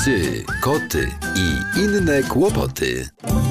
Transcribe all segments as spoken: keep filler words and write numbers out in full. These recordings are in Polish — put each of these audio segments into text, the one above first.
Psy, koty i inne kłopoty.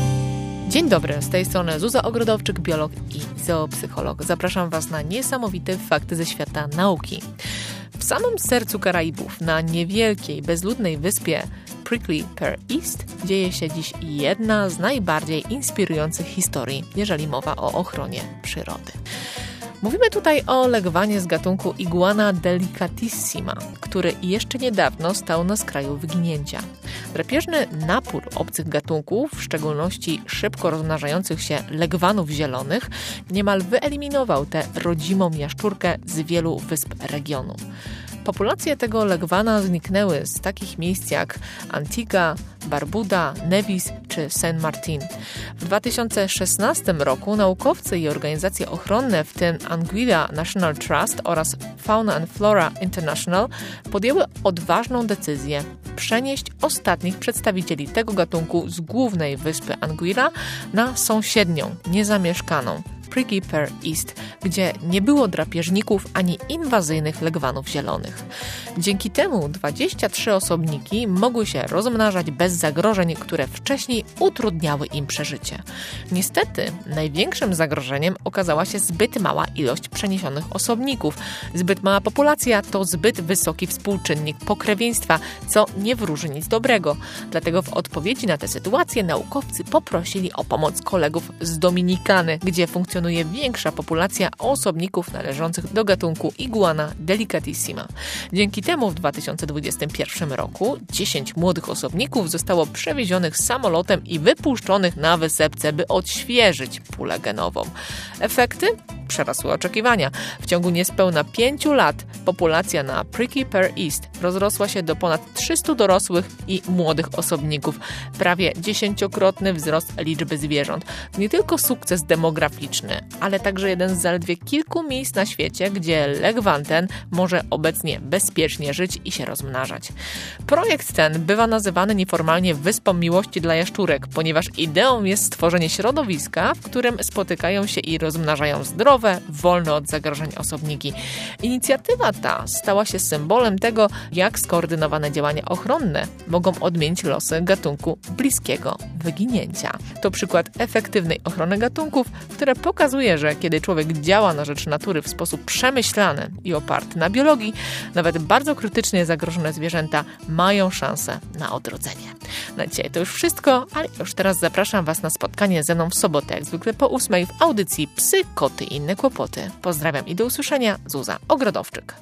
Dzień dobry, z tej strony Zuza Ogrodowczyk, biolog i zoopsycholog. Zapraszam Was na niesamowite fakty ze świata nauki. W samym sercu Karaibów, na niewielkiej, bezludnej wyspie Prickly Pear East, dzieje się dziś jedna z najbardziej inspirujących historii, jeżeli mowa o ochronie przyrody. Mówimy tutaj o legwanie z gatunku Iguana delicatissima, który jeszcze niedawno stał na skraju wyginięcia. Drapieżny napór obcych gatunków, w szczególności szybko rozmnażających się legwanów zielonych, niemal wyeliminował tę rodzimą jaszczurkę z wielu wysp regionu. Populacje tego legwana zniknęły z takich miejsc jak Antigua, Barbuda, Nevis czy Saint Martin. W dwa tysiące szesnastym roku naukowcy i organizacje ochronne, w tym Anguilla National Trust oraz Fauna and Flora International, podjęły odważną decyzję przenieść ostatnich przedstawicieli tego gatunku z głównej wyspy Anguilla na sąsiednią, niezamieszkaną Prickly Pear East, gdzie nie było drapieżników ani inwazyjnych legwanów zielonych. Dzięki temu dwadzieścia trzy osobniki mogły się rozmnażać bez zagrożeń, które wcześniej utrudniały im przeżycie. Niestety największym zagrożeniem okazała się zbyt mała ilość przeniesionych osobników. Zbyt mała populacja to zbyt wysoki współczynnik pokrewieństwa, co nie wróży nic dobrego. Dlatego w odpowiedzi na tę sytuację naukowcy poprosili o pomoc kolegów z Dominikany, gdzie funkcjonuje większa populacja osobników należących do gatunku Iguana delicatissima. Dzięki temu w dwa tysiące dwudziestym pierwszym roku dziesięć młodych osobników zostało przewiezionych samolotem i wypuszczonych na wysepce, by odświeżyć pulę genową. Efekty przerosły oczekiwania. W ciągu niespełna pięciu lat populacja na Prickly Pear East rozrosła się do ponad trzystu dorosłych i młodych osobników. Prawie dziesięciokrotny wzrost liczby zwierząt. Nie tylko sukces demograficzny, ale także jeden z zaledwie kilku miejsc na świecie, gdzie legwan ten może obecnie bezpiecznie żyć i się rozmnażać. Projekt ten bywa nazywany nieformalnie Wyspą Miłości dla Jaszczurek, ponieważ ideą jest stworzenie środowiska, w którym spotykają się i rozmnażają zdrowe, wolne od zagrożeń osobniki. Inicjatywa ta stała się symbolem tego, jak skoordynowane działania ochronne mogą odmienić losy gatunku bliskiego wyginięcia. To przykład efektywnej ochrony gatunków, które pokazuje, że kiedy człowiek działa na rzecz natury w sposób przemyślany i oparty na biologii, nawet bardzo krytycznie zagrożone zwierzęta mają szansę na odrodzenie. Na dzisiaj to już wszystko, ale już teraz zapraszam Was na spotkanie ze mną w sobotę, jak zwykle po ósmej w audycji Psy, koty i inne kłopoty. Pozdrawiam i do usłyszenia. Zuza Ogrodowczyk.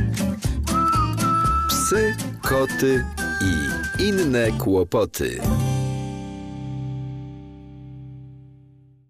Psy, koty i inne kłopoty.